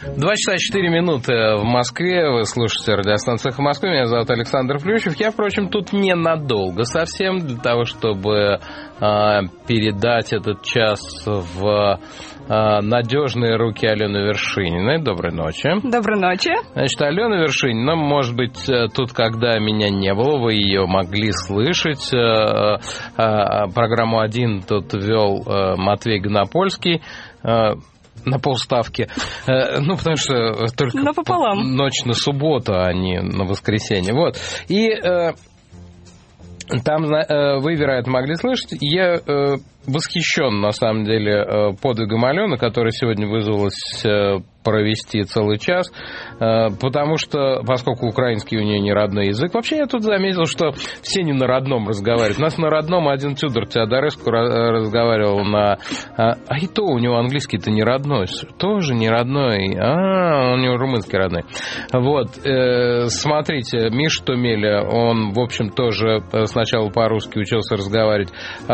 2 часа 4 минуты в Москве. Вы слушаете радиостанцию «Эхо Москвы». Меня зовут Александр Плющев. Я, впрочем, тут ненадолго совсем, для того, чтобы передать этот час в надежные руки Алены Вершининой. Доброй ночи. Доброй ночи. Значит, Алена Вершинина, может быть, тут, когда меня не было, вы ее могли слышать. Программу 1 тут вел Матвей Гонопольский. На полставки. Ну, потому что только ночь на субботу, а не на воскресенье. Вот. И там вы, вероятно, могли слышать. Я восхищен, на самом деле, подвигом Алены, которая сегодня вызвалась провести целый час, потому что, поскольку украинский у нее не родной язык, вообще я тут заметил, что все не на родном разговаривают. У нас на родном один Тюдор Теодореску разговаривал на... А и то у него английский-то не родной. Тоже не родной. У него румынский родной. Вот. Смотрите, Миша Тумеля, он, в общем, тоже сначала по-русски учился разговаривать.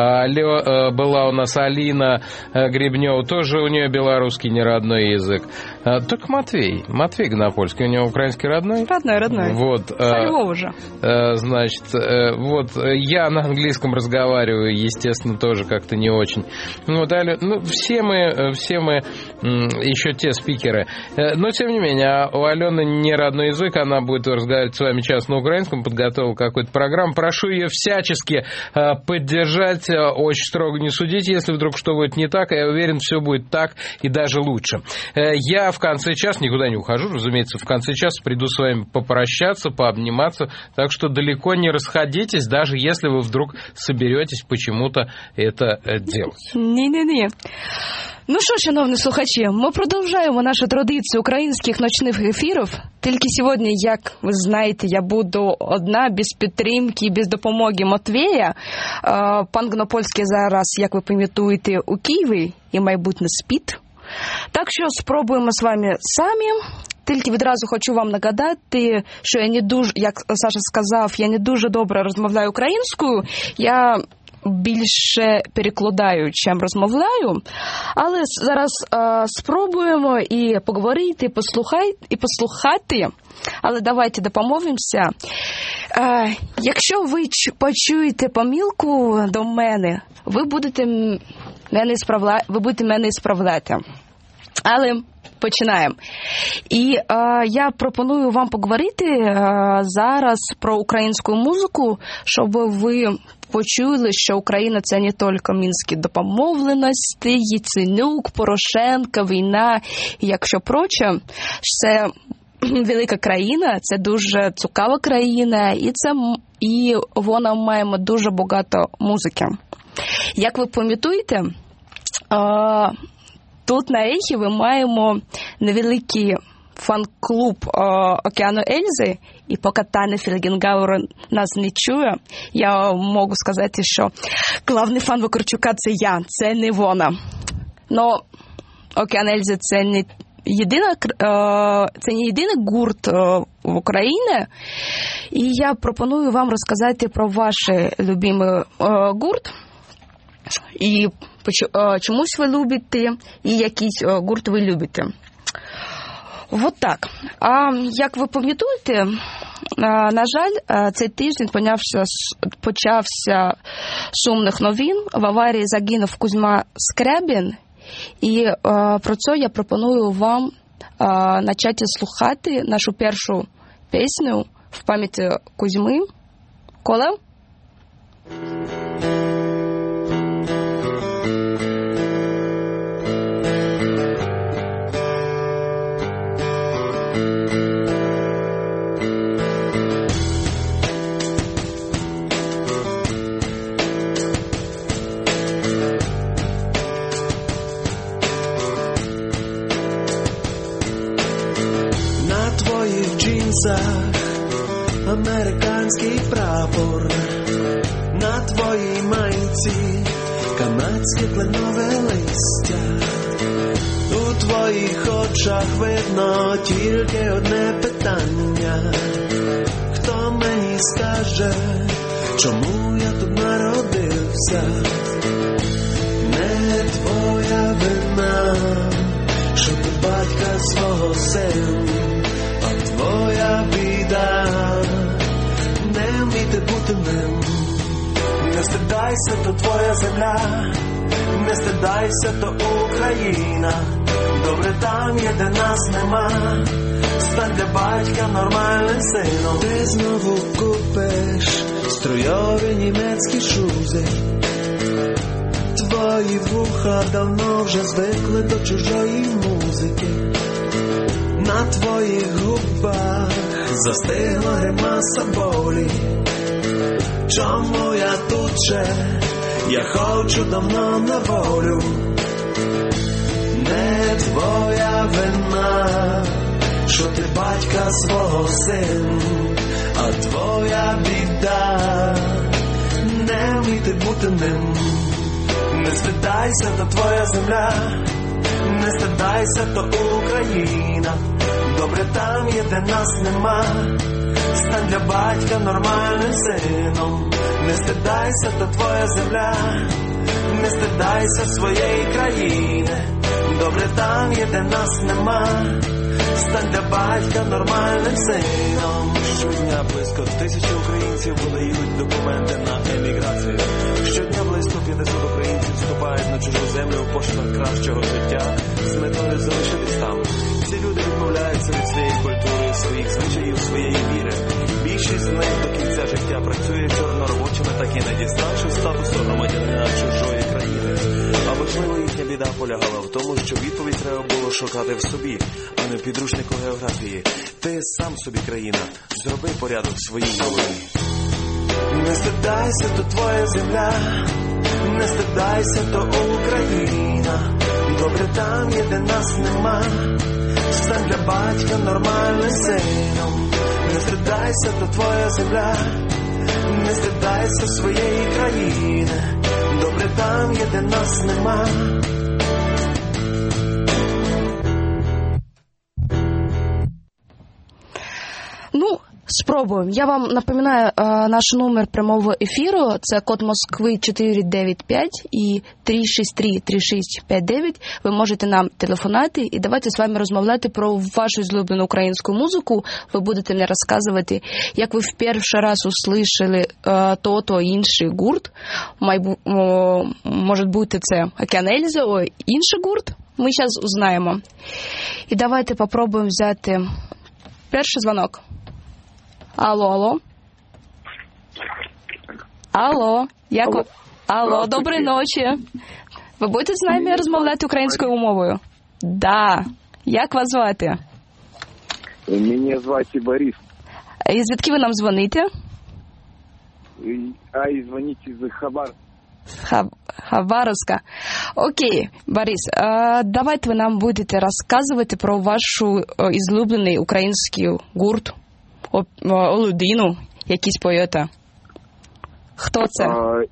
Была у нас Алина Гребнева, тоже у нее белорусский не родной язык. Только Матвей Гонопольский, у него украинский родной. Родной. Вот. Со Львова же. Значит, вот я на английском разговариваю, естественно, тоже как-то не очень. Ну, далее, все мы еще те спикеры. Но, тем не менее, у Алены не родной язык, она будет разговаривать с вами час на украинском, подготовила какую-то программу. Прошу ее всячески поддержать, очень строго не судить, если вдруг что будет не так, я уверен, все будет так и даже лучше. Я в конце часа, никуда не ухожу, разумеется, в конце часа приду с вами попрощаться, пообниматься, так что далеко не расходитесь, даже если вы вдруг соберетесь почему-то это делать. Ні. Ну що, шановні слухачі, ми продовжуємо нашу традицію українських ночних ефірів. Тільки сьогодні, як ви знаєте, я буду одна, без підтримки, без допомоги Матвія. Пан Гонопольський зараз, як ви пам'ятаєте, у Києві і майбутнє спить. Так що спробуємо з вами самі. Тільки відразу хочу вам нагадати, що я не дуже, як Саша сказав, я не дуже добре розмовляю українською. Я більше перекладаю, чим розмовляю. Але зараз спробуємо і поговорити, і послухати. Але давайте допомовимося. Якщо ви почуєте помилку до мене, ви будете мене справляти. Але починаємо. І я пропоную вам поговорити зараз про українську музику, щоб ви почули, що Україна – це не тільки мінські домовленості, Яценюк, Порошенко, війна, і якщо проче, це велика країна, це дуже цікава країна, і вона має дуже багато музики. Як ви пам'ятаєте, тут на Ехі ми маємо невеликий фан-клуб Океану Ельзи, і поки Таня Фельгенгауер нас не чує, я можу сказати, що головний фан Вакарчука – це я, це не вона. Но Океан Ельзи – це не єдиний гурт в Україні, і я пропоную вам розказати про ваш любимий гурт, і чомусь ви любите, і якийсь гурт ви любите. Вот так. А як ви пам'ятаєте, на жаль, цей тиждень почався сумних новин. В аварії загинув Кузьма Скрябін. І про це я пропоную вам почати слухати нашу першу пісню в пам'яті Кузьми. Коля? Американський прапор на твоїй майці, канадське кленове листя. У твоїх очах видно тільки одне питання: хто мені скаже, чому я тут народився? Не твоя вина, що ти батька свого сину, а твоя біда не вміти бути ним. Не стидайся, то твоя земля, не стидайся, то Україна. Добре там є, де нас нема. Стань для батька нормальним сином. Ти знову купиш струйові німецькі шузи. Твої вуха давно вже звикли до чужої музики. На твоїх губах застигла гримаса болі. Чому я тут ще? Я хочу давно на волю. Не твоя вина, що ти батька свого син, а твоя біда не вміти бути ним. Не стидайся, то твоя земля, не стидайся, то Україна. Добре там є, де нас нема. Стань для батька нормальним сином. Не стидайся, то твоя земля, не стидайся своєї країни. Добре там є, де нас нема. Стань для батька нормальним сином. Щодня близько 1000 українців подають документи на еміграцію. Щодня близько 500 українців вступають на чужу землю в пошуках кращого життя з метою залишитись там. Ці люди відмовляються від своєї культури, своїх звичаїв, своєї віри. Більшість з них до кінця життя працює чорноробочими, так і не діставши статусу громадянина чужої країни. А можливо, їхня біда полягала в тому, що відповідь треба було шукати в собі, а не в підручнику географії. Ти сам собі країна, зроби порядок в своїй голові. Не стидайся, то твоя земля, не стидайся, то Україна. Добре там є, де нас нема. Стань для батька нормальним сином. Не стидайся, то твоя земля, не стидайся своєї країни. Добре там є, де нас нема. Ну, спробуємо. Я вам напоминаю наш номер прямого ефіру. Це код Москви 495 і 363-3659. Ви можете нам телефонувати і давайте з вами розмовляти про вашу злюблену українську музику. Ви будете мені розказувати, як ви в перший раз услышали то інший гурт. Може бути це Океан Ельзи, інший гурт. Ми зараз узнаємо. І давайте попробуємо взяти перший дзвонок. Алло. Алло, доброї ночі. Ви будете з нами розмовляти українською мовою? Да. Як вас звати? Мене звати Борис. І звідки ви нам дзвоните? І дзвоните з Хабаровська. Окей, Борис, давайте ви нам будете розказувати про вашу ізлюблений український гурт. Людину, якісь поета. Хто це?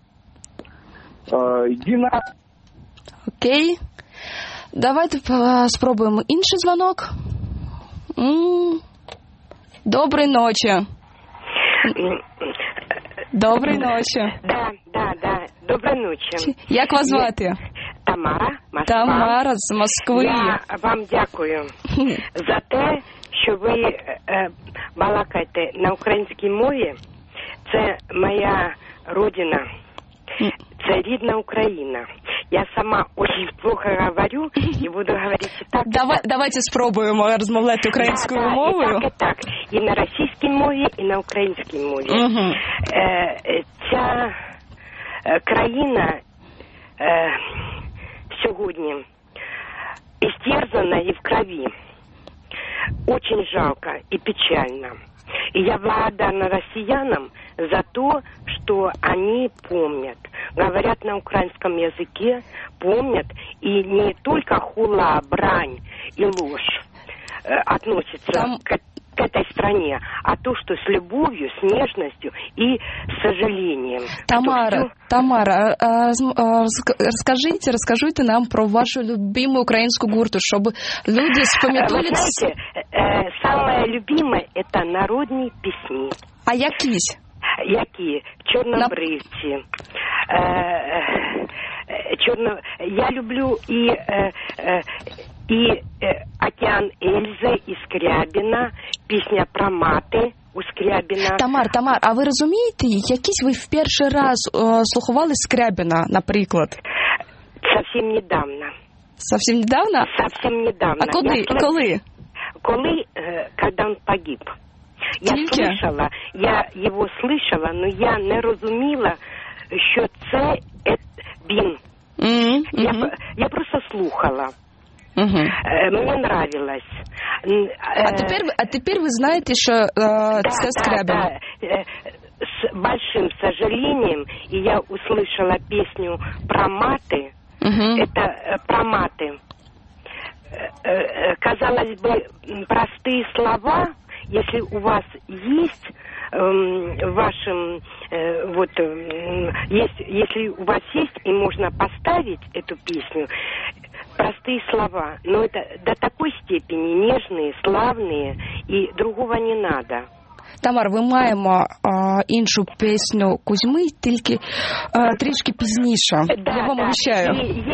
Діна. Окей. Давайте спробуємо інший дзвонок. Доброї ночі. Доброї ночі. Да. Доброї ночі. Як вас звати? Тамара, Москва. Тамара з Москви. Я вам дякую за те, що ви балакаєте на українській мові. Це моя родина, це рідна Україна. Я сама очень плохо говорю і буду говорити так. Давайте спробуємо розмовляти українською мовою. І так. І на російській мові, і на українській мові. Ця країна сьогодні істерзана і в крові. Очень жалко и печально. И я благодарна россиянам за то, что они помнят, говорят на украинском языке, помнят, и не только хула, брань и ложь относятся к этой стране, а то, что с любовью, с нежностью и с сожалением. Тамара, розкажіть нам про вашу любимую українську гурту, щоб люди спам'ятали. Вы знаете, самое любимое – это народные песни. А якісь? Які? Чорнобривці. Я люблю и «Океан Эльзы» і Скрябіна, пісня про мати у Скрябіна. Тамар, а ви розумієте, якийсь ви в перший раз слухали Скрябіна, наприклад? Совсем недавно. Совсем недавно? Совсем недавно. А коли? Коли, когда он погиб. Я його слышала, но я не розуміла, що це він. Я просто слухала. Мені нравилось. А тепер ви знаєте, що це Скрябін? Да. С большим сожалением, и я услышала песню про маты. Это про маты. Казалось бы, простые слова, если у вас есть в вашем если у вас есть и можно поставить эту песню, простые слова, но это до такой степени нежные, славные, и другого не надо. Тамар, ми маємо іншу пісню Кузьми, тільки трішки пізніше. Я вам обіцяю.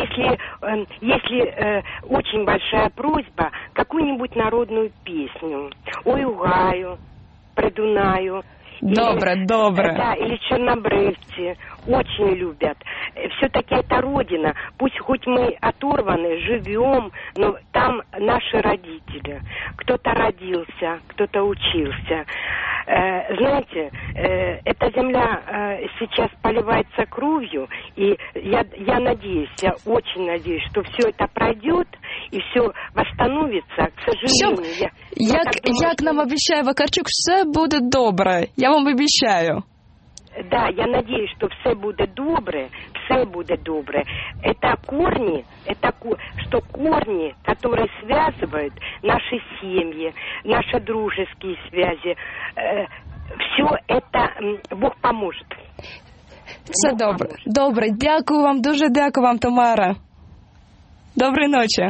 Если очень большая просьба, какую-нибудь народную песню. Ой, у гаю, при Дунаю. Добре. Да, или чернобрывцы. Очень любят. Все-таки это родина. Пусть хоть мы оторваны, живем, но там наши родители. Кто-то родился, кто-то учился. Знаете, эта земля сейчас поливается кровью, и я надеюсь, я очень надеюсь, что все это пройдет, и все восстановится. К сожалению, як нам обіцяє Вакарчук, все буде добре. Я вам обіцяю. Да, я надеюсь, что все будет добре, Это корни, что корни, которые связывают наши семьи, наши дружеские связи, все это Бог поможет. Це добре. Добре, дякую вам, дуже дякую вам, Тамара. Доброї ночі.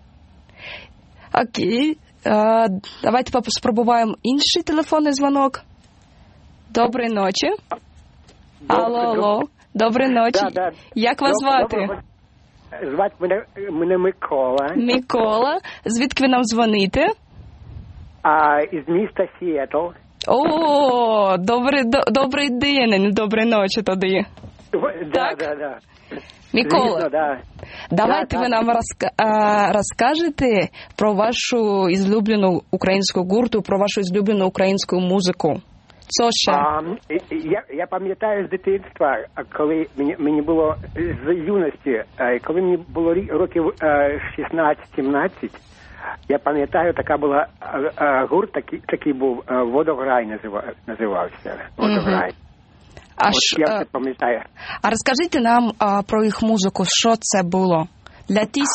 Окей, давайте спробуємо інший телефонний дзвонок. Доброї ночі. Алло. Доброї ночі. Да. Як вас звати? Звати мене Микола. Микола. Звідки ви нам дзвоните? Із міста Сіетл. О, добрий день, доброї ночі тоді. Так? Микола, звісно, давайте ви нам розкажете про вашу улюблену українську гурту, про вашу улюблену українську музику. Що ще? Я пам'ятаю з дитинства, коли мені було з юності, коли мені було років 16-17, я пам'ятаю, така була гурт, такий був, «Водограй» називався. «Водограй». Я це пам'ятаю. А розкажіть нам про їх музику, що це було? Для тих,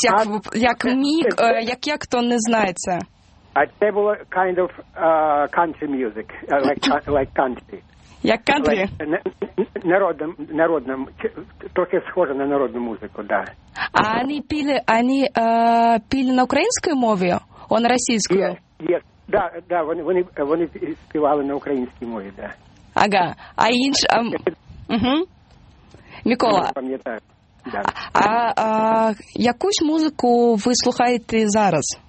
як хто не знає це. Це було kind of country music, like country. Як country? Народна, трохи схоже на народну музику, да. А вони піли на українській мові, а на російською? Да, вони співали на українській мові, да. Ага, а інше... Микола, а якусь музику ви слухаєте зараз?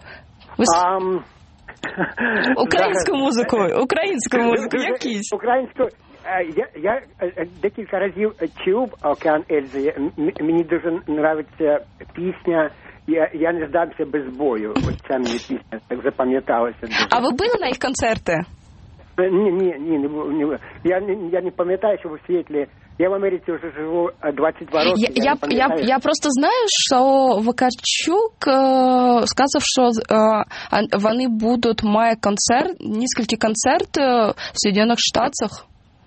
Українську музику, якісь. Українську, я декілька разів чув «Океан Ельзи», мені дуже подобається пісня «Я не здамся без бою», оця мені пісня так запам'яталася. А ви були на їх концерти? Ні, я не пам'ятаю, що в Сіетлі. Я в Америці вже живу 22 роки. Я просто знаю, що Вакарчук сказав, що вони будуть мати кілька концертів в Сполучених Штатах.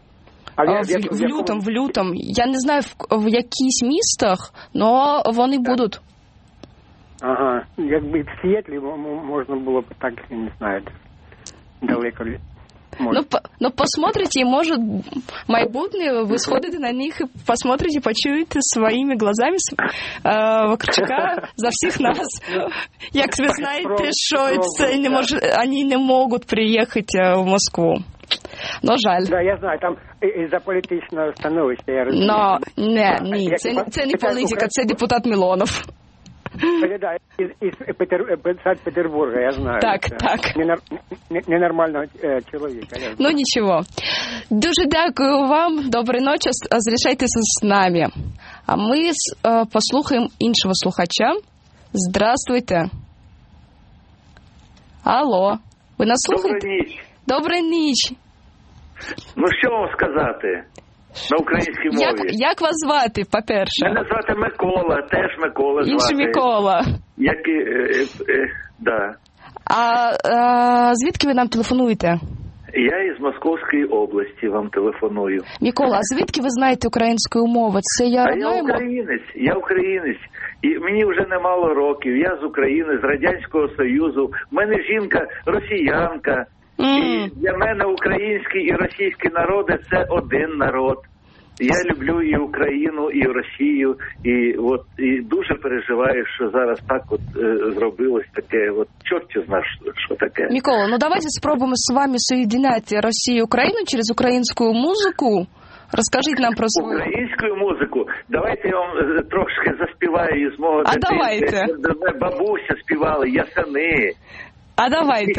В лютому. Я не знаю, в яких містах, але вони будуть. Ага, якби в Сіетлі можна було б так, я не знаю, далеко. Ну, посмотрите, может, майбутнє, ви сходите на них і посмотрите, почуєте своїми глазами Вакарчука за всіх нас. Як ви знаєте, що вони не можуть приїхати в Москву. Но жаль. Да, я знаю, там із-за політичного становища, я розумію. Ні, це не політика, це депутат Мілонов. Да, из Санкт-Петербурга, я знаю. Так. Ненормального чоловіка. Ну, нічого. Дуже дякую вам. Доброї ночі. Залишайтеся з нами. А ми послухаємо іншого слухача. Здравствуйте. Алло. Ви нас слухаєте? Доброї ніч. Доброї ніч. Ну, що вам сказати на українській мові? Як вас звати, по-перше? Мене звати Микола, теж Микола звати. Інший Микола. Да. А звідки ви нам телефонуєте? Я із Московської області вам телефоную. Микола, а звідки ви знаєте українську мову? Це я Я українець. І мені вже немало років. Я з України, з Радянського Союзу. У мене жінка росіянка. І для мене український і російський народи – це один народ. Я люблю і Україну, і Росію, і дуже переживаю, що зараз так зробилось таке, чорт знає, що таке. Микола, ну давайте спробуємо з вами соєдиняти Росію і Україну через українську музику. Розкажіть нам про свою... Українську музику? Давайте я вам трошки заспіваю із мого дитинства. А давайте. Бабуся співала «Ясени». А давайте.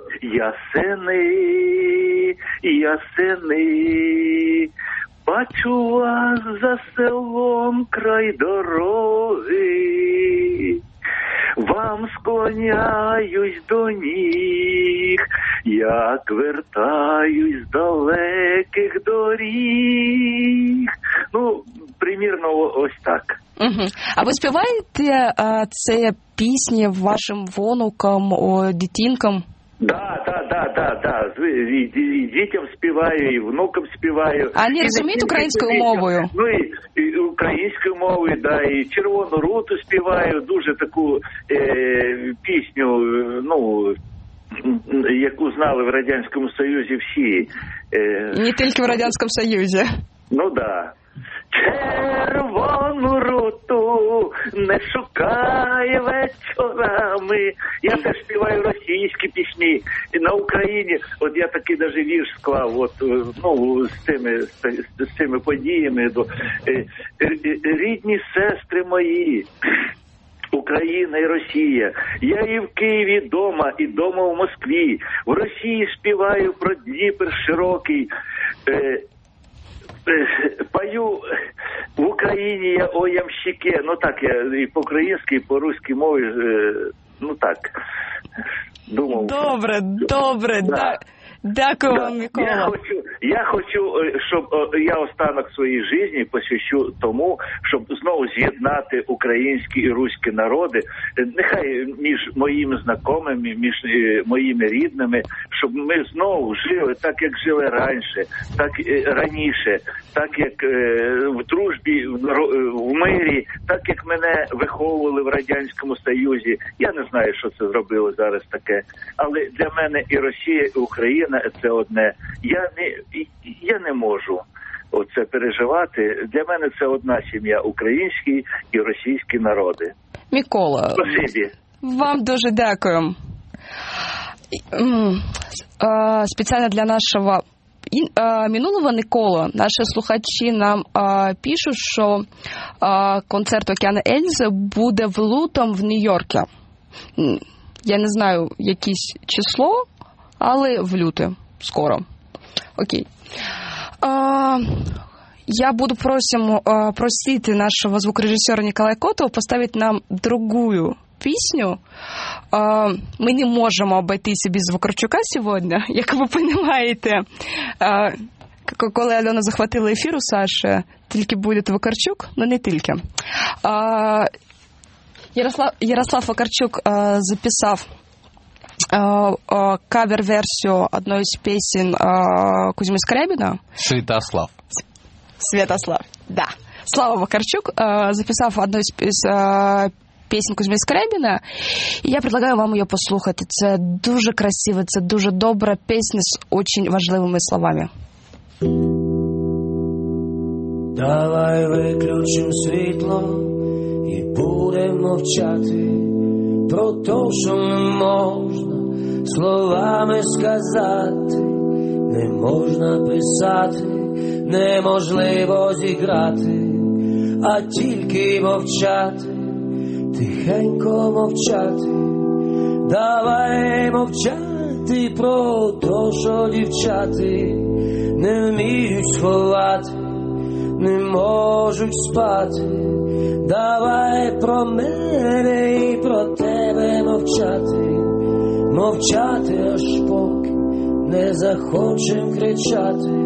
Ясени, бачу вас за селом край дороги, вам склоняюсь до ніг, як вертаюсь з далеких доріг. Ну, примірно ось так. Угу. А ви співаєте це пісні вашим внукам, дитинкам? Да. І дітям співаю, і внукам співаю. А вони розуміють українською мовою? Ну, і українською мовою, да, і «Червону руту» співаю, дуже таку пісню, ну, яку знали в Радянському Союзі всі. І не тільки в Радянському Союзі. Ну, да. Червону руту не шукай вечорами. Я теж співаю російські пісні. І на Україні, от я такий даже вірш склав, з цими подіями. Рідні сестри мої, Україна і Росія. Я і в Києві дома, і дома в Москві. В Росії співаю про Дніпр широкий. Пою в Україні я о ямщике. Ну так, я і по-українськи, і по-руській мові, ну так, думав. Добре, да. Дякую вам, Микола. Я хочу, щоб я останок своєї житті посвящу тому, щоб знову з'єднати українські і руські народи, нехай між моїми знайомими, між моїми рідними, щоб ми знову жили так, як жили раніше, так як в дружбі, в мирі, так як мене виховували в Радянському Союзі. Я не знаю, що це зробило зараз таке, але для мене і Росія, і Україна це одне. Я не можу оце переживати. Для мене це одна сім'я, українські і російські народи. Микола, спасибі. Вам дуже дякую. Спеціально для нашого минулого Миколи наші слухачі нам пишуть, що концерт «Океан Ельзи» буде в лютому в Нью-Йорку. Я не знаю, якесь число, але в люте, скоро. Окей. Я буду просить нашего звукорежиссера Николая Котова поставить нам другую песню. Мы не можем обойтись без Вакарчука сегодня, як ви розумієте. Коли Альона захватила ефір у Саші, тільки буде Вакарчук, но не тільки. Ярослав Вакарчук записав кавер-версию одной из песен Кузьмы Скрябина. Святослав, да. Слава Вакарчук записав одну из песен Кузьми Скрябина. І я предлагаю вам її послухати. Це дуже красиво, це дуже добра пісня з дуже важливими словами. Давай виключим світло і будемо мовчати про те, що не можна словами сказати, не можна писати, неможливо зіграти, а тільки мовчати. Ти тихенько мовчати, давай мовчати про то, що дівчати не вміють сховати, не можуть спати. Давай про мене і про тебе мовчати, мовчати аж поки не захочем кричати.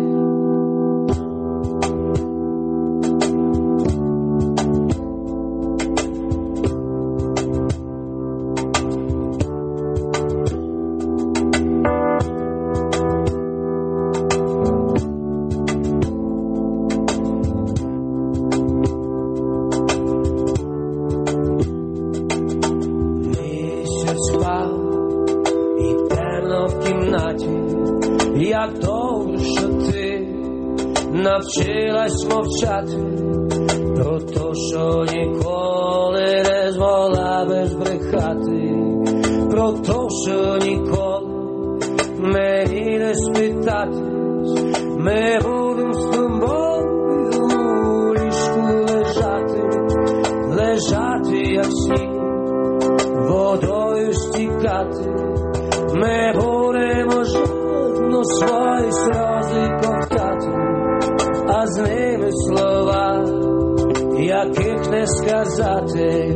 Як добре, що ти навчилась мовчати про то, що ніколи не змогла би збрехати, про то, що ніколи мені не спитатись. Ми будем з тобою у ліжку лежати, лежати, як сніг, водою стікати. Ми будемо жодно свої сльози ковтати, а з ними слова, яких не сказати.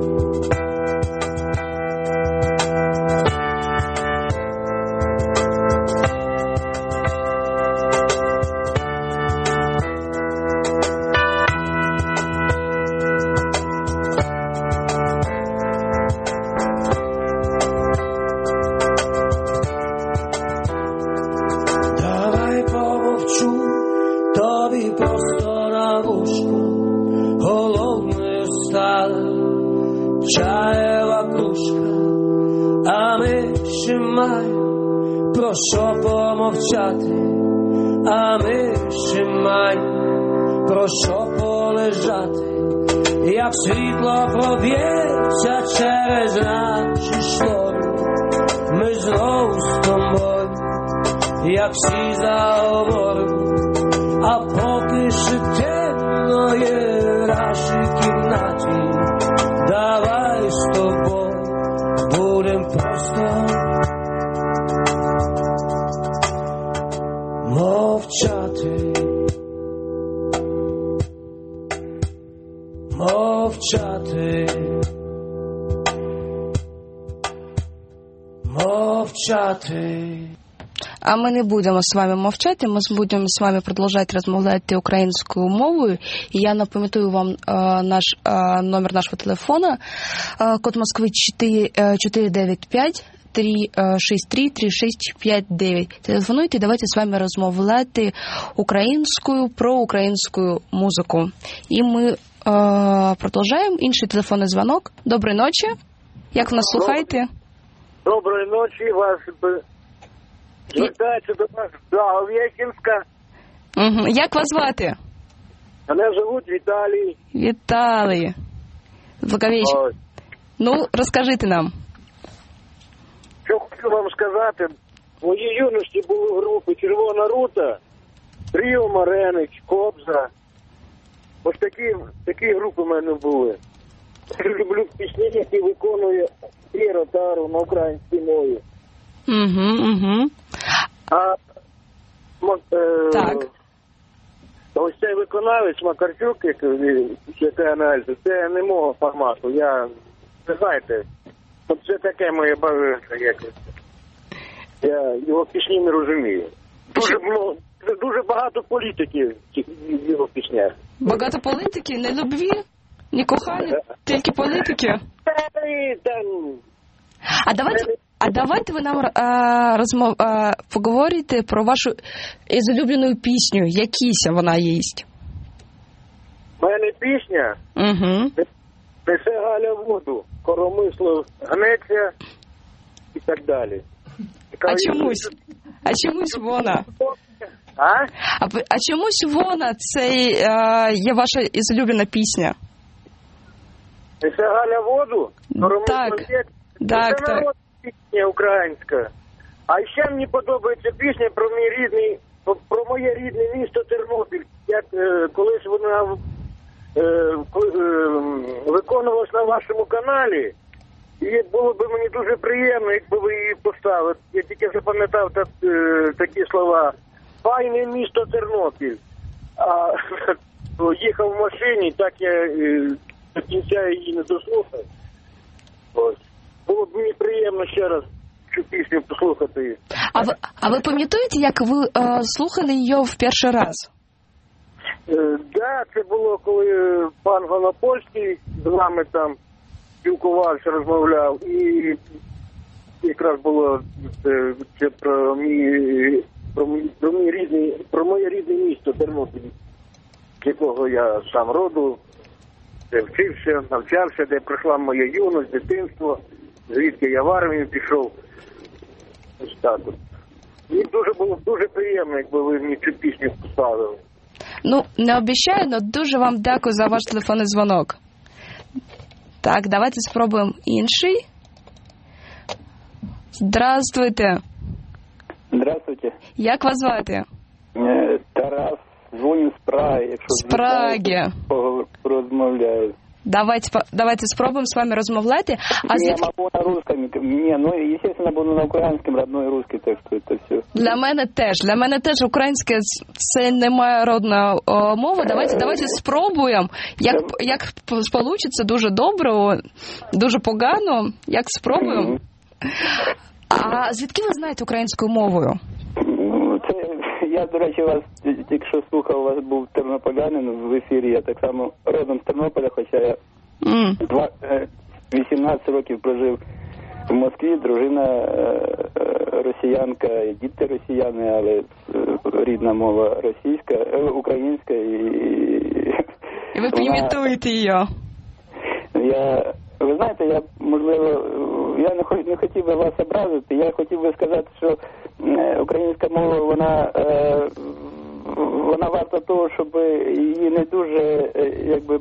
Про що помовчати, а ми ще маємо про що полежати, як світло проб'ється через наші штори. Ми знову з тобою, як всі заговоримо, а поки ще темно є в нашій кімнаті. Давай з тобою будем просто мовчати, мовчати, мовчати. А ми не будемо з вами мовчати, ми будемо з вами продовжувати розмовляти українською мовою. І я напам'ятаю вам номер нашого телефона, код Москви 495 363 3659. Телефонуйте, давайте з вами розмовляти українською про українську музику. І ми продовжуємо. Інший телефонний дзвонок. Доброї ночі. Як ви нас слухаєте? Доброї ночі. Вас звертається до нас Благовещенська. Угу. Як вас звати? Мене звуть Віталій. Віталій. Благовещенськ. Ну, розкажіть нам. Що хочу вам сказати, в моїй юності були групи «Червона рута», «Тріо Маренич», «Кобза». Ось такі групи в мене були. Я люблю пісні, які виконує Іра Тару на українській мові. Угу. Так. Ось цей виконавець Макарчук, який аналіз, це не мого формату. Я, не знаєте, це таке моє бажання якось. Я його пісні не розумію. Дуже багато політики в його піснях. Багато політики? Не любві? Не кохання? Тільки політики? А давайте ви нам поговорите про вашу улюблену пісню. Якісь вона є? У мене пісня? Угу. Несе Галя воду, коромисло гнеться і так далі. А чомусь вона? А чомусь вона, це є ваша улюблена пісня? Несе Галя воду, коромисло гнеться. Так. Це народна пісня українська. А ще мені подобається пісня про моє рідне місто Тернопіль. Як колись вона виконувалась на вашому каналі. І було б мені дуже приємно, якби ви її поставили. Я тільки запам'ятав такі слова. Файне місто Тернопіль. А їхав в машині, так я до кінця її не дослухав. Ось. Було б мені приємно ще раз цю пісню послухати. А ви пам'ятаєте, як ви слухали її в перший раз? Да, це було, коли пан Голопольський з вами там спілкувався, розмовляв, і якраз було це про моє рідне місто Тернопіль, з якого я сам роду, де вчився, навчався, де пройшла моя юність, дитинство, звідки я в армію пішов. Ось так от. Мені було б дуже приємно, якби ви мені цю пісню поставили. Ну, не обіцяю, але дуже вам дякую за ваш телефонний дзвонок. Так, давайте спробуємо інший. Здравствуйте. Здравствуйте. Як вас звати? Тарас, дзвоню з Праги. Якщо з Праги. Розмовляю. Давайте спробуємо з вами розмовляти. Я могу на русском. Естественно, буду на українському, родной русский, так що це все. Для мене теж українське це не моя родна мова. Давайте спробуємо. Як получиться, дуже добре, дуже погано. Як спробуємо? А звідки ви знаєте українською мовою? Я, до речі, вас тільки що слухав, у вас був тернополянин в ефірі, я так само родом з Тернополя, хоча я 18 років прожив в Москві, дружина росіянка, діти росіяни, але рідна мова російська, українська. І ви імітуєте її? Ви знаєте, я не хотів би вас образити, я хотів би сказати, що українська мова, вона варта того, щоб її не дуже, якби,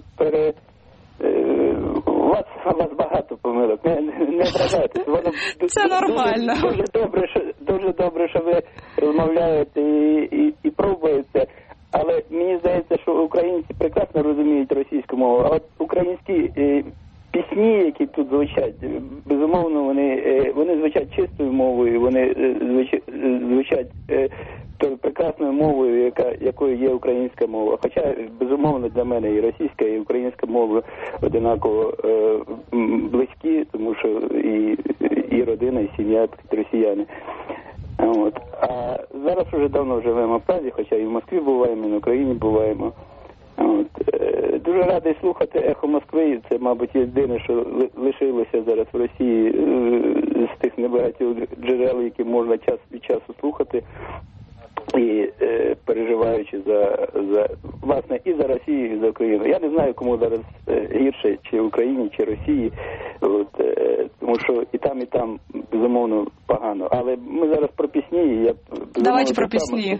вас багато помилок, не ображайтесь. Це нормально. Дуже добре, що ви розмовляєте і пробуєте, але мені здається, що українці прекрасно розуміють російську мову, а от українські пісні, які тут звучать, безумовно, вони звучать чистою мовою, вони звучать прекрасною мовою, якою є українська мова. Хоча, безумовно, для мене і російська, і українська мова одинаково близькі, тому що і родина, і сім'я росіяни. От. А зараз вже давно живемо в Празі, хоча і в Москві буваємо, і на Україні буваємо. От. Дуже радий слухати «Ехо Москви». Це, мабуть, єдине, що лишилося зараз в Росії з тих небагатьох джерел, які можна час від часу слухати. І переживаючи власне, і за Росію, і за Україну. Я не знаю, кому зараз гірше, чи Україні, чи Росії, тому що і там, безумовно, погано. Але ми зараз про пісні. Давайте про пісні.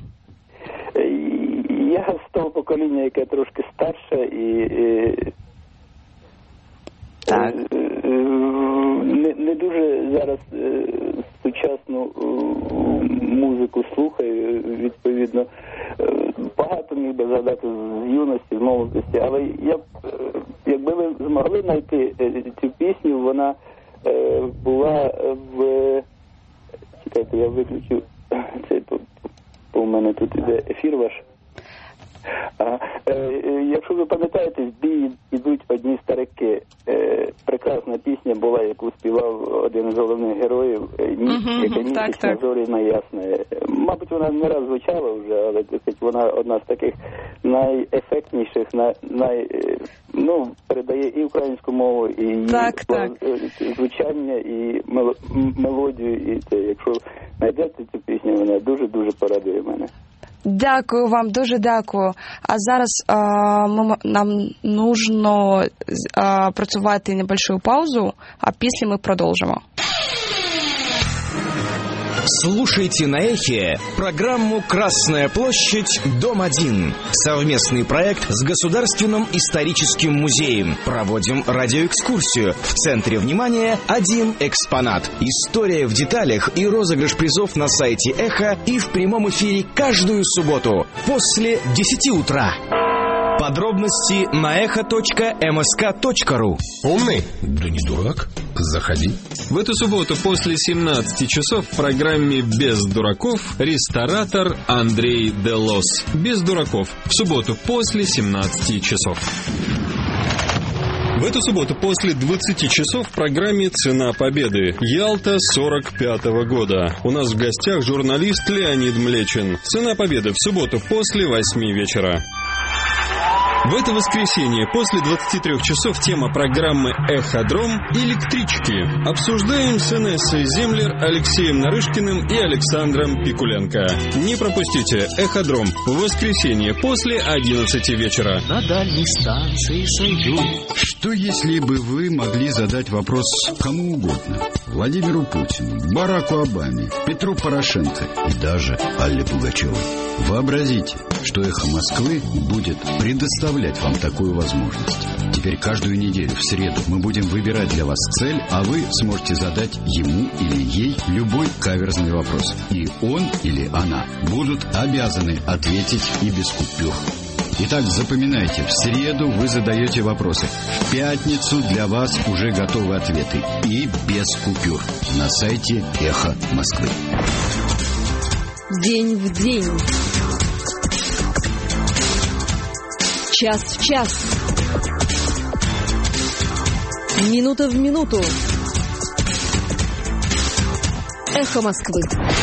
Я з того покоління, яке трошки старше, і так. Не дуже зараз сучасну музику слухаю, відповідно. Багато міг би згадати з юності, з молодості, але якби ви змогли знайти цю пісню, вона була в... Чекайте, я виключу цей, бо у мене тут іде ефір ваш. Якщо ви пам'ятаєте, в бій ідуть одні старики. Прекрасна пісня була, яку співав один з головних героїв, яка місяць зоряна ясна. Мабуть, вона не раз звучала вже, але вона одна з таких найефектніших, передає і українську мову, і звучання, і мелодію. І це, якщо знайдете цю пісню, вона дуже-дуже порадує мене. Дякую вам, дуже дякую. А зараз нам нужно працювати небольшую паузу, а після ми продовжимо. Слушайте на Эхе программу «Красная площадь. Дом 1». Совместный проект с Государственным историческим музеем. Проводим радиоэкскурсию. В центре внимания один экспонат. История в деталях и розыгрыш призов на сайте Эхо и в прямом эфире каждую субботу после 10 утра. Подробности на echo.msk.ru. Умный? Да не дурак. Заходи. В эту субботу после 17 часов в программе «Без дураков» ресторатор Андрей Делос. «Без дураков» в субботу после 17 часов. В эту субботу после 20 часов в программе «Цена победы» Ялта 45-го года. У нас в гостях журналист Леонид Млечин. «Цена победы» в субботу после 8 вечера. В это воскресенье после 23 часов тема программы «Эходром» «Электрички». Обсуждаем с Инессой Землер, Алексеем Нарышкиным и Александром Пикуленко. Не пропустите «Эходром» в воскресенье после 11 вечера. На дальней станции «Союз». Что если бы вы могли задать вопрос кому угодно? Владимиру Путину, Бараку Обаме, Петру Порошенко и даже Алле Пугачевой. Вообразите, что «Эхо Москвы» будет предоставлять вам такую возможность. Теперь каждую неделю в среду мы будем выбирать для вас цель, а вы сможете задать ему или ей любой каверзный вопрос. И он или она будут обязаны ответить и без купюр. Итак, запоминайте, в среду вы задаете вопросы. В пятницу для вас уже готовы ответы. И без купюр. На сайте «Эхо Москвы». День в день. Час в час. Минута в минуту. Эхо Москвы.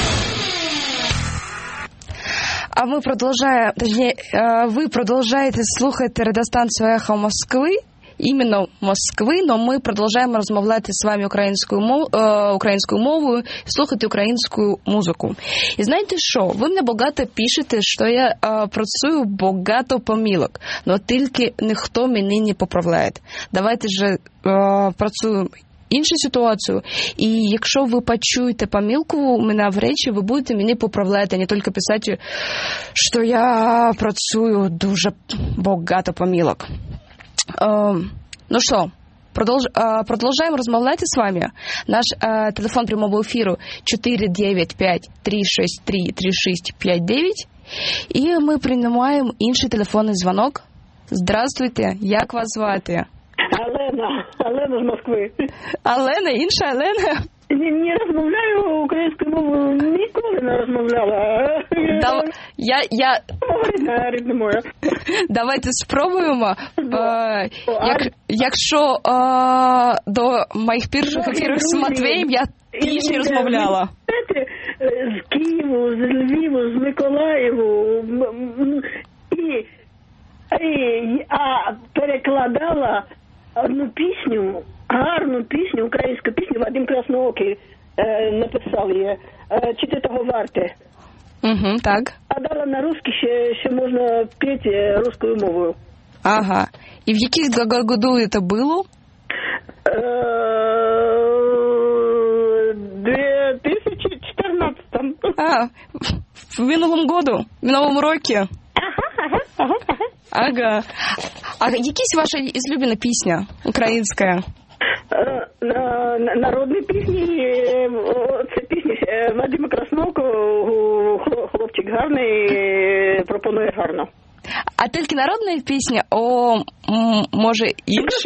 А ми продовжуємо, точніше, ви продовжуєте слухати радіостанцію «Ехо Москви», іменно Москви, але ми продовжуємо розмовляти з вами українською мовою і слухати українську музику. І знаєте що? Ви мене багато пишете, що я працюю багато помилок, але тільки ніхто мене не поправляє. Давайте же працюємо іншу ситуацію, і якщо ви почуєте помилку у мене в речі, ви будете мене поправляти, а не тільки писати, що я працюю дуже багато помилок. Ну що, продовжуємо розмовляти з вами. Наш телефон прямого ефіру 495-363-3659, і ми приймаємо інший телефонний дзвонок. Здравствуйте, як вас звати? Олена з Москви. Олена, інша Олена? Не розмовляю українською мовою, ніколи не розмовляла. Рідна моя. Давайте спробуємо. Якщо до моїх перших ефірів з Матвієм я більше розмовляла. З Києву, з Львіву, з Миколаєву. А перекладала одну пісню, гарну пісню, українську пісню, Вадим Красноокий написав її, «Чи ти того варте». Так. А дала на русский, ще можна піти русскою мовою. Ага. І в яких году це було? 2014. В минулому году? В минулому році? Ага. А якісь ваша ізлюблена пісня українська? Народні пісні, це пісні Вадима Красноокого, хлопчик гарний, пропонує гарно. А тільки народні пісні, може інші?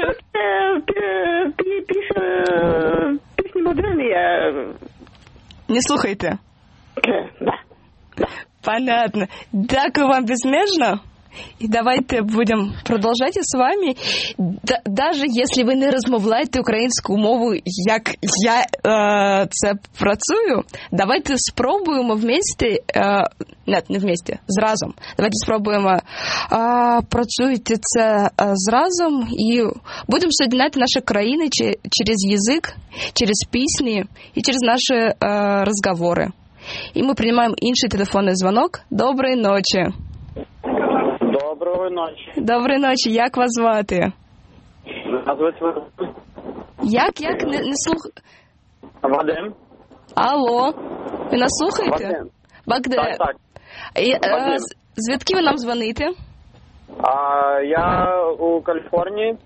Пісні модерні я... Не слухайте? Да. Понятно. Дякую вам безмежно. І давайте будемо продовжувати з вами. Даже якщо ви не розмовляєте українською мовою, як я це працюю, давайте спробуємо вместе, не вместе, зразом. Давайте спробуємо працювати це зразом і будемо соединяти наші країни через язик, через пісні і через наші розговори. І ми приймаємо інший телефонний дзвонок. Доброї ночі. Доброї ночі. Доброї ночі. Як вас звати? Як? Не слух... Вадим. Алло. Ви нас слухаєте? Вадим. Так. Звідки ви нам дзвоните? Я у Каліфорнії.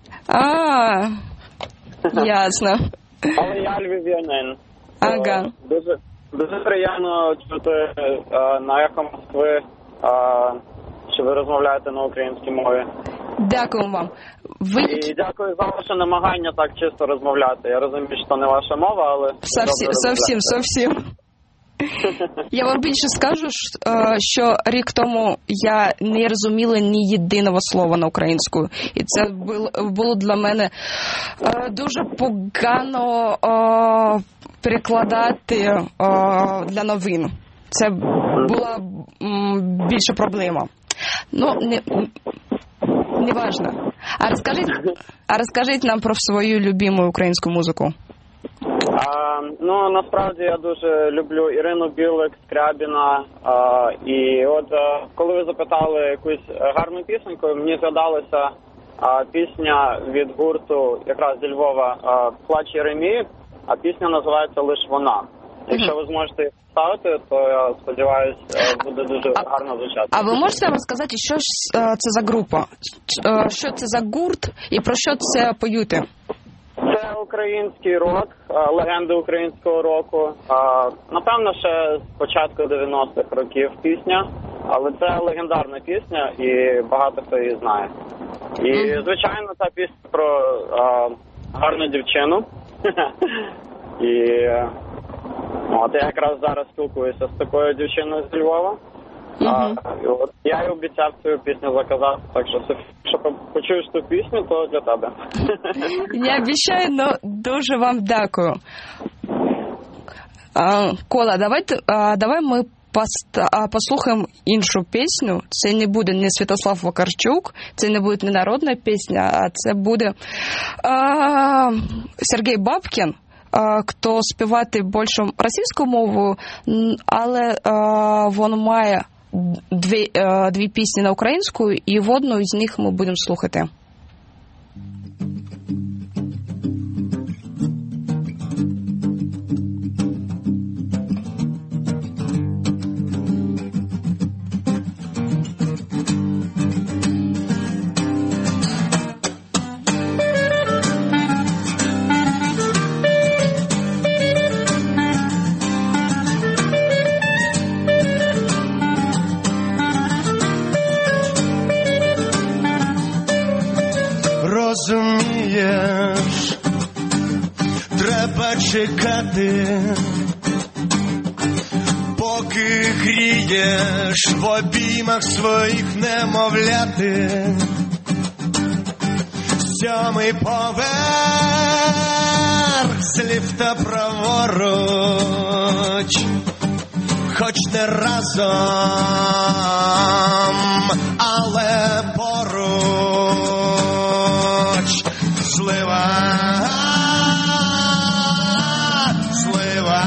Ясно. Але я львів'янин. Ага. Дуже приємно чути на Ехо Москви, що ви розмовляєте на українській мові. Дякуємо вам. І дякую за ваше намагання так чисто розмовляти. Я розумію, що це не ваша мова, але... Совсім. Я вам більше скажу, що рік тому я не розуміла ні єдиного слова на українську. І це було для мене дуже погано перекладати для новин. Це була більша проблема. Ну, не важно. А розкажіть нам про свою любиму українську музику. Ну, насправді я дуже люблю Ірину Білик, Скрябіна. І от коли ви запитали якусь гарну пісеньку, мені згадалася пісня від гурту якраз зі Львова «Плач Єремії», а пісня називається «Лиш вона». Якщо ви зможете їх ставити, то я сподіваюся, буде дуже гарно звучати. А ви можете розказати, що це за група? Що це за гурт і про що це поють? Це український рок, легенди українського року. Напевно, ще з початку 90-х років пісня, але це легендарна пісня і багато хто її знає. І, звичайно, ця пісня про гарну дівчину. І от я якраз зараз спілкуюся з такою дівчиною з Львова. От я й обіцяв цю пісню заказати, так що, якщо почуєш ту пісню, то для тебе. Я обіцяю, але дуже вам дякую. Кола, давай ми послухаємо іншу пісню. Це не буде не Святослав Вакарчук, це не буде не народна пісня, а це буде Сергій Бабкін, хто співати більше російською мовою, але він має дві пісні на українську, і в одну із них ми будемо слухати. Розумієш, треба чекати, поки грієш в обіймах своїх немовляти. 7-й поверх з ліфта праворуч, хоч не разом, але поруч. Слива, слива,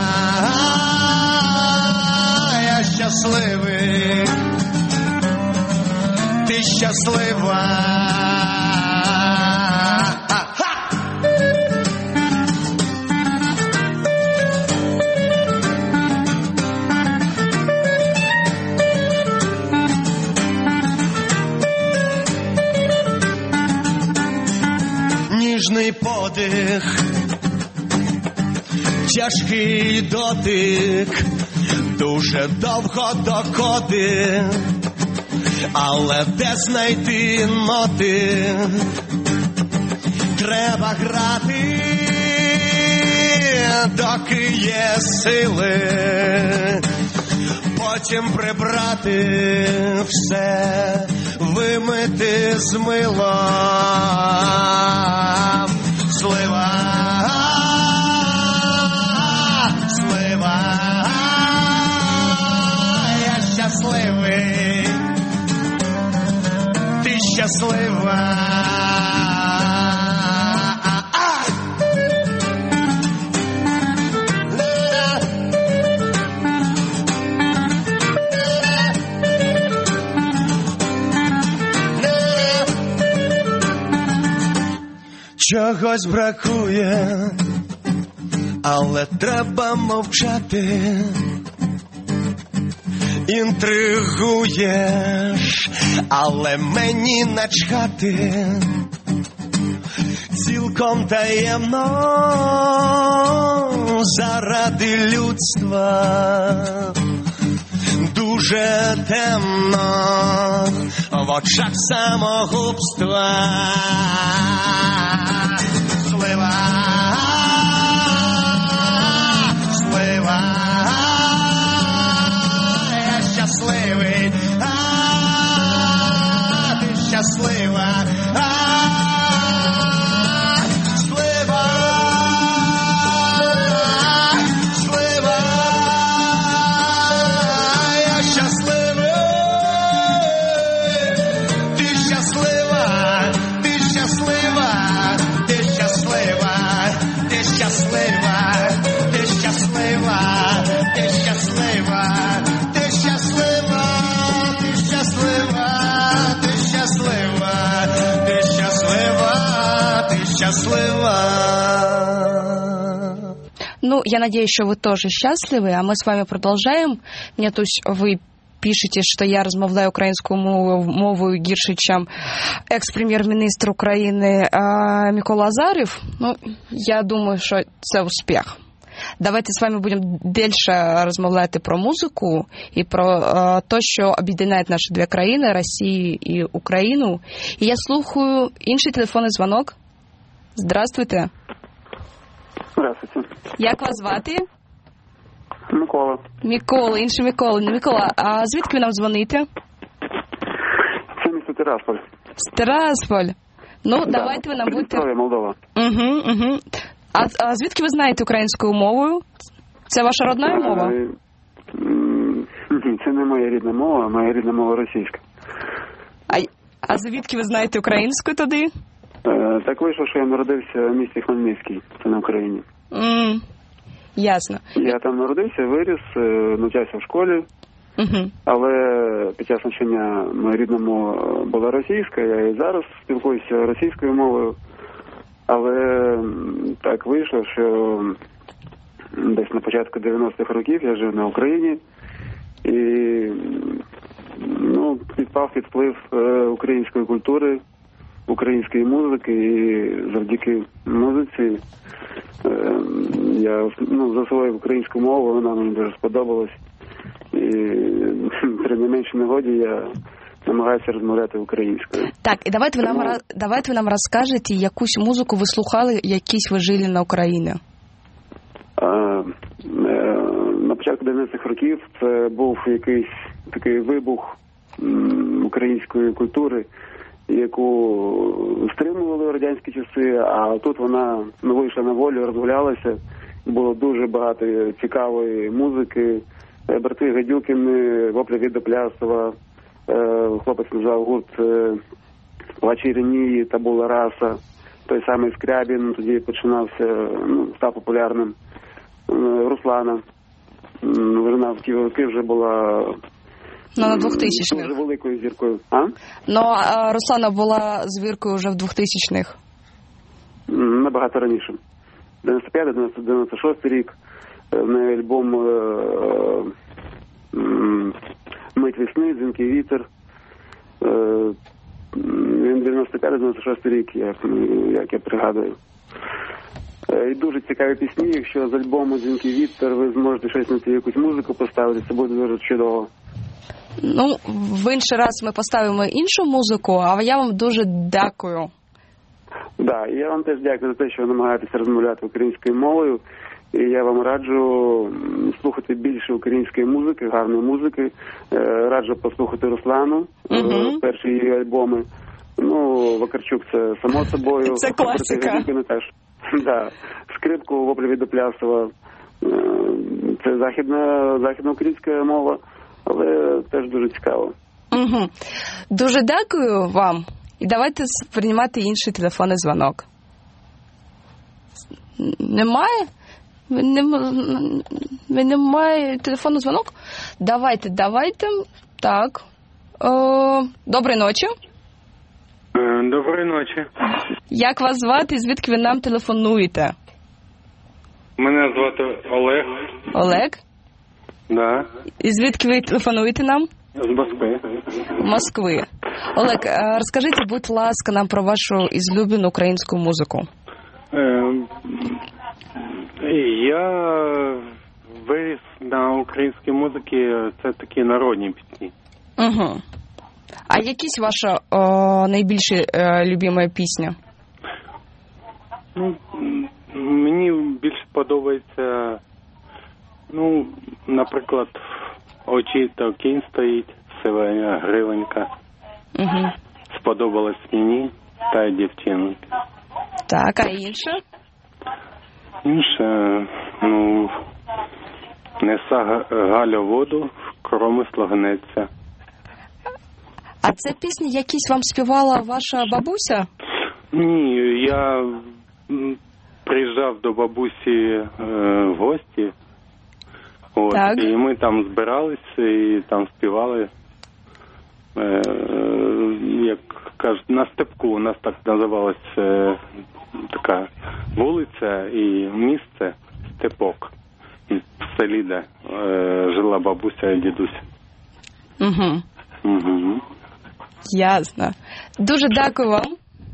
я щасливий, ти щаслива. Ніжний подих, тяжкий дотик, дуже довго доходи, але де знайти ноти? Треба грати, доки є сили, потім прибрати все, вимити з милом. Слива, слива, я щасливий, ти щаслива. Чогось бракує, але треба мовчати. Інтригуєш, але мені начхати. Цілком таємно заради людства. Дуже темно в очах самогубства. Слива, слива, я щасливий, ти щаслива. Ну, я надеюсь, что вы тоже счастливы, а мы с вами продолжаем. Мне тут вы пишете, що я розмовляю українською мовою гірше, ніж екс-прем'єр-міністр України Микола Азаров. Ну, я думаю, що це успіх. Давайте з вами будемо більше розмовляти про музику і про те, що об'єднає наші дві країни, Росію і Україну. І я слухаю інший телефонний дзвонок. Здравствуйте. Здравствуйте. Як вас звати? Микола. Микола, інший Микола. Микола, а звідки ви нам дзвоните? Це місто Тирасполь. Тирасполь. Ну, да. Давайте ви нам будете... Молдова. Угу. А звідки ви знаєте українською мовою? Це ваша родна мова? Ні, це не моя рідна мова, моя рідна мова російська. А звідки ви знаєте українською тоді? Так вийшло, що я народився в місті Хмельницький, це на Україні. Ясно. Я там народився, виріс, навчався в школі, але під час навчання моя рідна мова була російська, я і зараз спілкуюся російською мовою, але так вийшло, що десь на початку 90-х років я жив на Україні і підпав під вплив української культури, української музики, і завдяки музиці я засвоїв українську мову, вона мені дуже сподобалась. І при не меншій нагоді я намагаюся розмовляти українською. Так, і давайте ви нам розкажете, якусь музику ви слухали, якісь ви жили на Україні. На початку 90-х років це був якийсь такий вибух української культури, яку стримували в радянські часи, а тут вона вийшла на волю, розгулялася. Було дуже багато цікавої музики. Брати Гадюкіни, Вопля від Плясова, хлопець назвав гурт Плачі Ренії, Табула Раса, той самий Скрябін, тоді починався, став популярним. Руслана, вона в ті роки вже була на 2000-х. Дуже великою зіркою. Руслана була зіркою вже в 2000-х. Набагато раніше. 95-96 рік. В неї альбом «Мить весни», «Дзвінкий вітер». Він 95-96 рік, як я пригадую. І дуже цікаві пісні. Якщо з альбому «Дзвінкий вітер» ви зможете щось знайти, якусь музику поставити, це буде дуже чудово. В інший раз ми поставимо іншу музику, а я вам дуже дякую. Так, і я вам теж дякую за те, що ви намагаєтеся розмовляти українською мовою. І я вам раджу слухати більше української музики, гарної музики. Раджу послухати Руслану, перші її альбоми. Вакарчук це само собою. Це класика. Теж. Да. Скрипку Вопля від Плясова. Це західноукраїнська мова, але теж дуже цікаво. Дуже дякую вам. І давайте приймати інший телефонний дзвонок. Немає? Ви немає телефонний дзвонок? Давайте. Так. Доброї ночі. Доброї ночі. Як вас звати і звідки ви нам телефонуєте? Мене звати Олег. Олег? Да. І звідки ви телефонуєте нам? З Москви. Москви. Олег, розкажіть, будь ласка, нам про вашу ізлюблену українську музику. Я виріс на українській музиці, це такі народні пісні. А якась ваша найбільша любима пісня? Ну, мені більше подобається, ну, наприклад, «Очі то кінь стоїть», «Сивая гривенька». Угу. Сподобалась мені та дівчинка. Так, а інше? Інше, ну, «Неса Галя воду, коромисло гнеться». А це пісні якісь вам співала ваша бабуся? Ні, я приїжджав до бабусі в гості. От, так. І ми там збиралися і там співали, як кажуть, на степку. У нас так називалась така вулиця і місце Степок. В селі, де жила бабуся і дідусь. Угу. Угу. Ясно. Дуже дякую вам.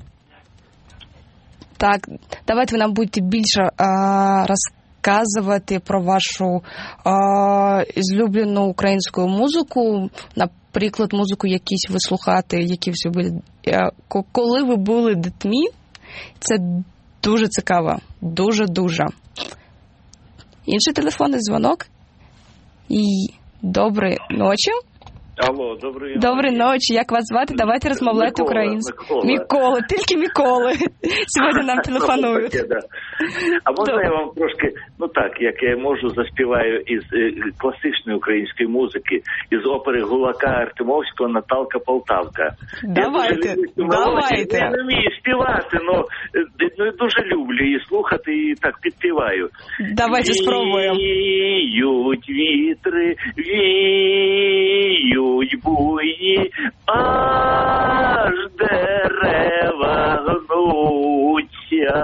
Так, давайте ви нам будете більше розказувати про вашу улюблену українську музику, наприклад, музику якісь ви слухаєте, які всі були, коли ви були дітьми. Це дуже цікаво, дуже-дуже. Інший телефонний дзвонок. І доброї ночі. Алло, доброї ночі. Як вас звати? Давайте розмовляти українською. Микола, тільки Миколи. Сьогодні нам телефонують. А можна я вам трошки, ну так, як я можу, заспіваю із класичної української музики, із опери Гулака Артемовського «Наталка Полтавка». Давайте. Я не вмію співати, але дуже люблю її слухати і так підпіваю. Давайте спробуємо. Віють вітри, віють буйні, аж дерева гнуться.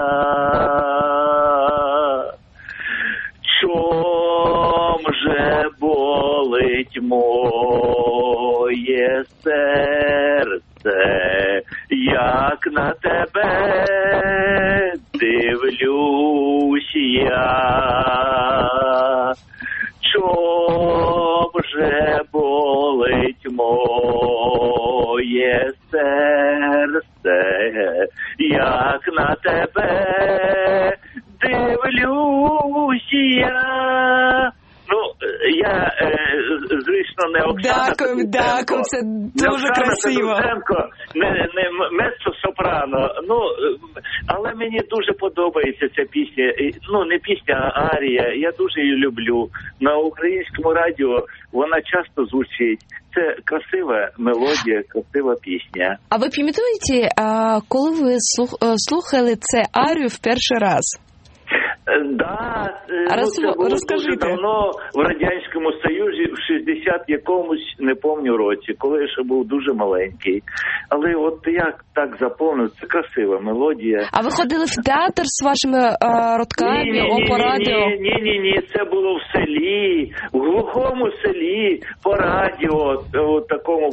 Чом же болить моє серце, як на тебе дивлюсь я. Чом же болить моє серце, як на тебе дивлюсь я. Ну, я, звісно, не Оксана. Дякую, це дуже красиво. Не меццо-сопрано. Ну, але мені дуже подобається ця пісня. Ну, не пісня, а арія. Я дуже її люблю. На українському радіо вона часто звучить. Це красива мелодія, красива пісня. А ви пам'ятаєте, коли ви слухали це арію в перший раз? Да, це було дуже давно в Радянському Союзі, в 60 якомусь, не пам'ятаю році, коли я ще був дуже маленький. Але от як так заповнив, це красива мелодія. А ви ходили в театр з вашими родками, радіо? Ні, це було в селі, в глухому селі, по радіо, в такому,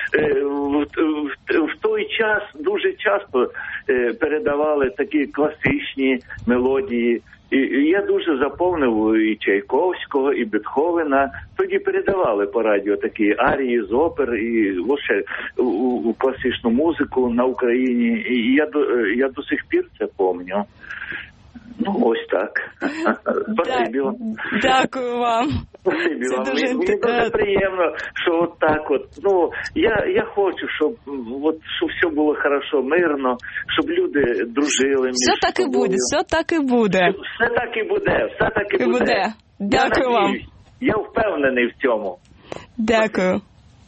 в той час дуже часто передавали такі класичні мелодії. І я дуже заповнив і Чайковського, і Бетховена. Тоді передавали по радіо такі арії з опер і лише у класичну музику на Україні. І я до сих пір це пам'ятаю. Ну, ось так. Спасибі вам. Дякую вам. Спасибі вам. Мені дуже приємно, що от так от. Ну, я хочу, щоб все було хорошо, мирно, щоб люди дружили. Все так і буде, все так і буде. Все так і буде, все так і буде. Дякую вам. Я впевнений в цьому. Дякую.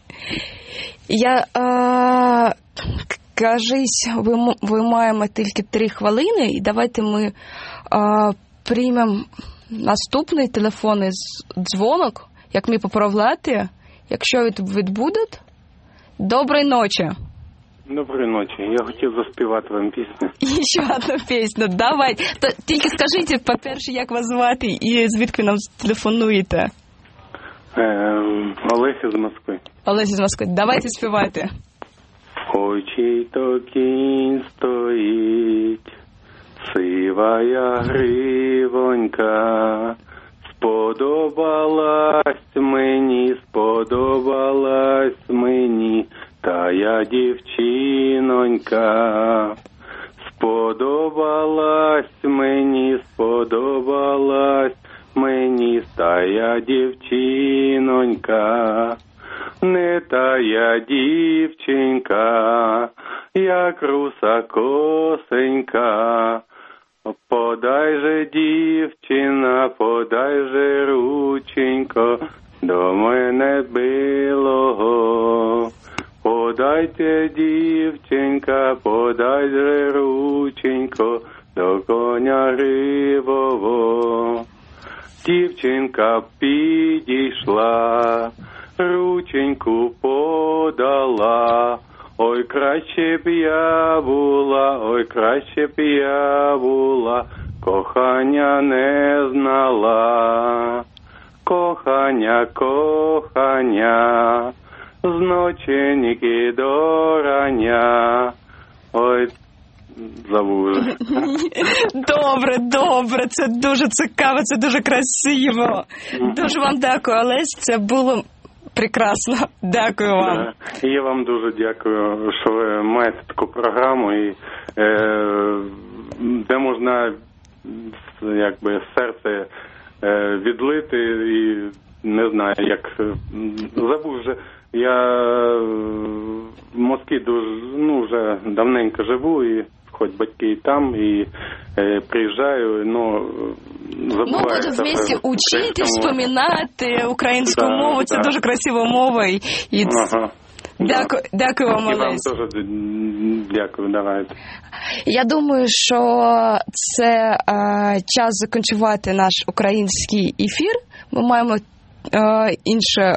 Кажись, ви маємо тільки 3 хвилини, і давайте ми приймемо наступний телефонний дзвонок, як ми поправляти, якщо відбуде. Доброї ночі. Доброї ночі. Я хотів заспівати вам пісню. І ще одну пісню, давай. Тільки скажіть, по-перше, як вас звати і звідки нам телефонуєте? Олег із Москви. Олег із Москви. Давайте співайте. Ой, чий-то кінь стоїть, сивая гривонька, сподобалась мені, та тая дівчинонька, сподобалась мені тая дівчинонька, не тая дівчинка, як руса косенька. Подай же, дівчина, подай же рученько до мене білого. Подайте, дівчинка, подай же рученько до коня гривого. Дівчинка підійшла, рученьку подала. Ой, краще б я була, кохання не знала. Кохання, з ноченьки до рання. Ой, забув. Добре, це дуже цікаво, це дуже красиво. Дуже вам дякую, Олесь, це було прекрасно. Дякую вам. Я вам дуже дякую, що ви маєте таку програму, і де можна якби серце відлити, і не знаю, як забув вже. Я в Москві дуже, вже давненько живу, і хоч батьки і там, і приїжджаю, забуваю. Будемо вместе учити, вспоминати українську мову, це дуже красива мова. Дякую вам, Олесь. І вам теж дякую, давайте. Я думаю, що це час закінчувати наш український ефір. Ми маємо інше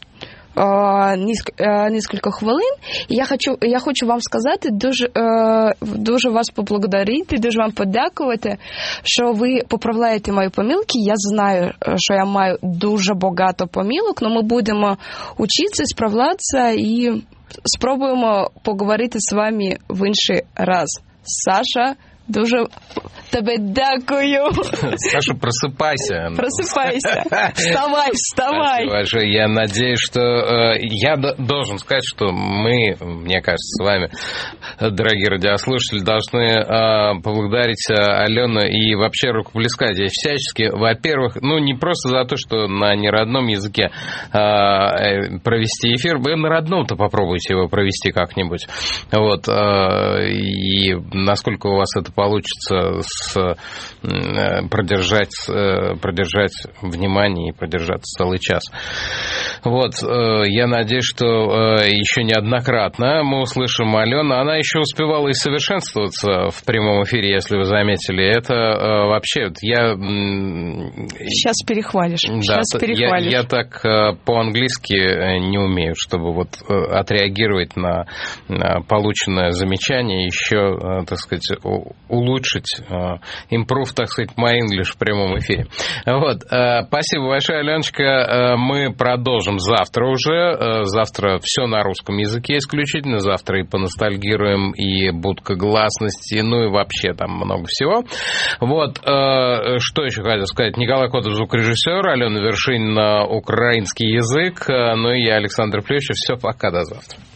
несколько хвилин. І я хочу вам сказати, дуже вас поблагодарити, дуже вам подякувати, що ви поправляєте мої помилки. Я знаю, що я маю дуже багато помилок, але ми будемо вчитися, справлятися і спробуємо поговорити з вами в інший раз. Саша, дуже тебе дякую. Саша, просыпайся. Просыпайся. Вставай. Я надеюсь, что я должен сказать, что мы, мне кажется, с вами, дорогие радиослушатели, должны поблагодарить Алену и вообще рукоплескать ей всячески. Во-первых, не просто за то, что на неродном языке провести эфир, вы на родном-то попробуйте его провести как-нибудь. Вот. И насколько у вас это получится продержать внимание и продержаться целый час. Вот, я надеюсь, что еще неоднократно мы услышим Алену. Она еще успевала и совершенствоваться в прямом эфире, если вы заметили. Это вообще... Сейчас перехвалишь. Да, я так по-английски не умею, чтобы вот отреагировать на полученное замечание, еще, так сказать, улучшить, improve, так сказать, my English в прямом эфире. Вот. Спасибо большое, Аленочка. Мы продолжим завтра уже. Завтра все на русском языке исключительно. Завтра и поностальгируем, и будка гласности, и вообще там много всего. Вот. Что еще хотел сказать? Николай Котов, звукорежиссер, Алена Вершинина, украинский язык. Ну и я, Александр Плющев. Все, пока, до завтра.